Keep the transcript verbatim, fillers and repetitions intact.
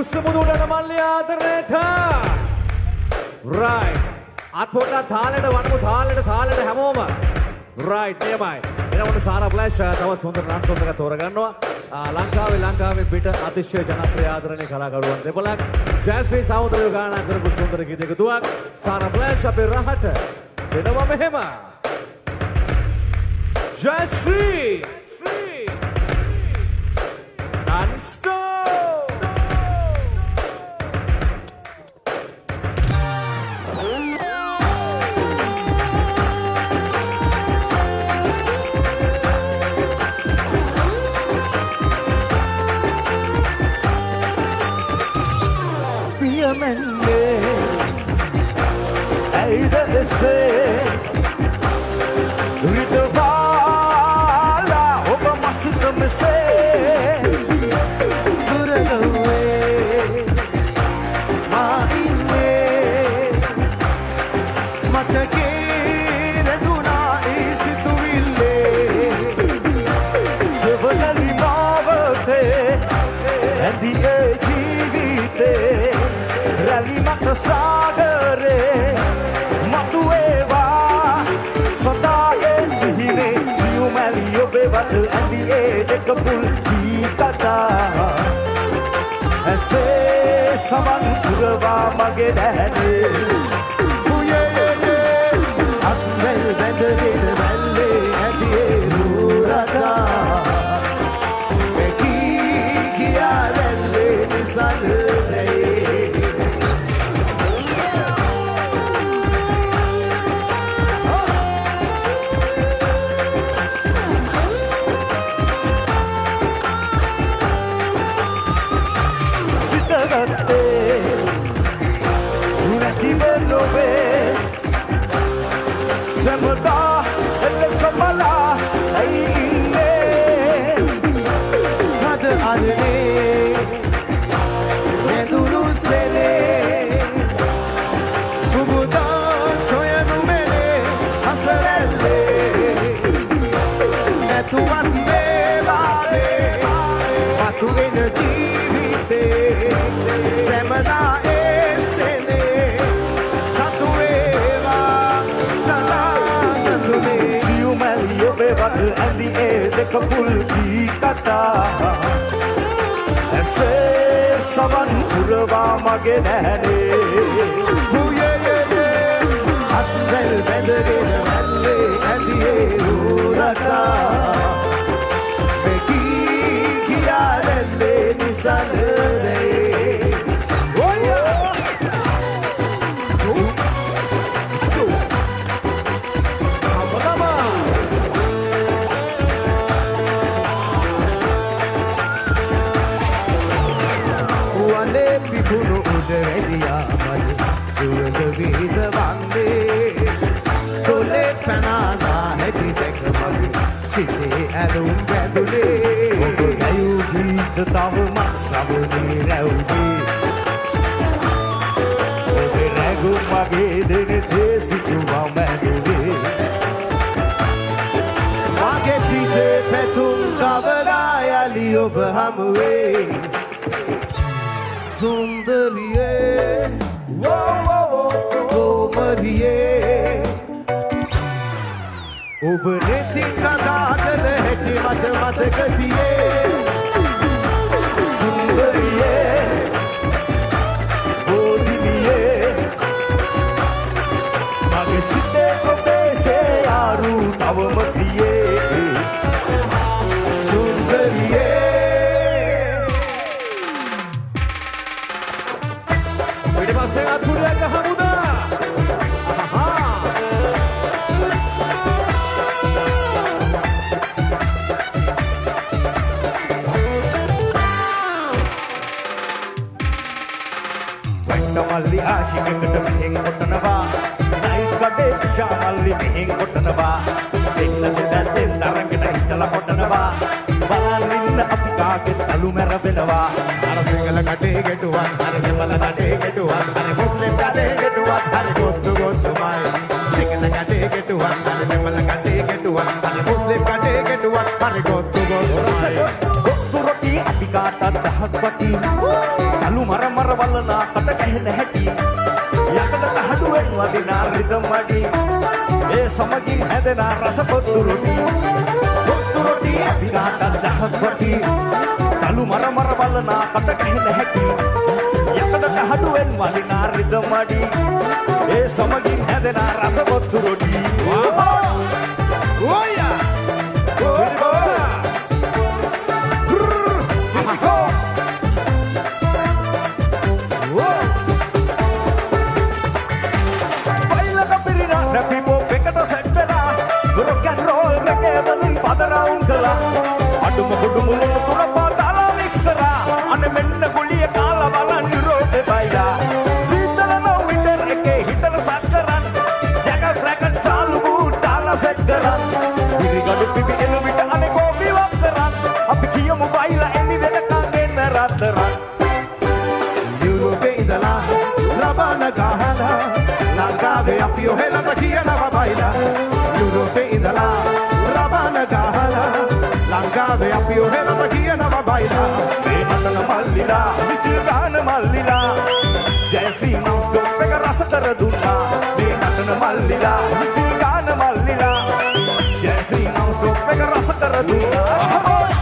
කුස්සමුදුඩන මල්ලි ආදරේට right අත් පොඩ්ඩක් තාලෙට වන්නු තාලෙට තාලෙට හැමෝම right එමය එනකොට සාරා ෆ්ලෑෂ් තවත් සුන්දර රන්ස් එකක් තෝරගන්නවා ලංකාවේ ලංකාවේ පිට අතිශය ජනප්‍රිය ආදරණීය කලාකරුවන් දෙපළක් ජයශ්‍රී සහෝදරයෝ ගායනා කරපු සුන්දර ගීත එකතුවක් සාරා ෆ්ලෑෂ් අපේ රහට දෙනවා මෙහෙම Jayasri non-stop Mende, aida desse, ridavala, oba masuk mese, duragawe, maine, matake reduna isitu ville, sevalali mavate, andi ejivite. Rally mata sagare matueva sada esihine siumali obevat andi e dekapul kitata ase saman kurva mage dahane uye ye ye atmel vendere velle andi e rurata eki kiarelle nisale Semada, ele samala, ai inne, had arne, medulu sele, kubuda soyanu mele, hasarelle, etuan me vare, matu energy semada esele, satueva. Bevat andi e dekapul kitata ase savan kurva mage nane uye ye ye atvel bendegen valle andi e rurata beki kiyarelle nisalre oya Pipunu uderia mad suvanda vida vande tole panana heti dekmag site alum bedule obo gayu geet tav maksavuni rauge obe ragu mage dene desituwa medule mage site petum kavara yali ob hamwe Sundariye, oh oh oh, Komariye, ubne tika daadle heti mat mat kadiye. Sundariye, bodiniye, mage sitte obe se yaru tav matiye. Sundariye. Saya Pura Kahamuda. Malli aashikකට මෙහෙන් කොටනවා nice කඩේ ෂා මල්ලි මෙහෙන් කොටනවා දෙන්නට දැන් තරංගන හිටලා කොටනවා බලන්න අපි කාගේ තලු මැරවෙනවා අර සිංහල කඩේ ගැටුවත් අර දෙමළ කඩේ ගැටුවත් අර මුස්ලිම් කඩේ ගැටුවත් අර ගොත්තු ගොත්තුමයි සිංහල කඩේ ගැටුවත් අර දෙමළ කඩේ ගැටුවත් අර මුස්ලිම් කඩේ ගැටුවත් අර ගොත්තු ගොත්තුමයි ගොත්තු රොටි අපි කාටත් දහක් වටි තලු මර මල්ලිනා රිදම් අඩි ඒ සමගින් හැදෙන රස පොත්තු රොටි පොත්තු රොටි අපිට දහක් වටි කලු මර මර බලනා කට කහින හැටි යකඩ කහඩුවෙන් මල්ලිනා රිදම් අඩි ඒ සමගින් හැදෙන රස පොත්තු රොටි ඕයා අඩුම කුඩුම ලුණු තුන පාදාලා මික්ස් කරා අනේ මෙන්න ගුලිය කාලා බලන් රෝටේ බයිලා සීතල නෝ වින්ටර් එකේ හිතල සක්කරන් ජග ඩ්‍රැගන් සාලු බූටාලා සෙට් කරන් ඉරිගඩු පිපි එළු විට අනේ කෝපි වක් කරන් අපි කියමු බයිලා එලි වෙනකන් එන්න රත්තරන් යුරෝපේ ඉඳලා ලබන ගහලා ලංකාවේ අපි ඔහෙලට කියනවා බයිලා යුරෝපේ ඉඳලා ලබන ගහලා ලංකාවේ අපි ඔහෙලම කියනවා බයිලා මේ නටන මල්ලිලා විසිල් ගාන මල්ලිලා ජයශ්‍රී නෝස්ටොප් එක රස කර දුන්නා මේ නටන මල්ලිලා විසිල් ගාන මල්ලිලා ජයශ්‍රී නෝස්ටොප් එක රස කර දුන්නා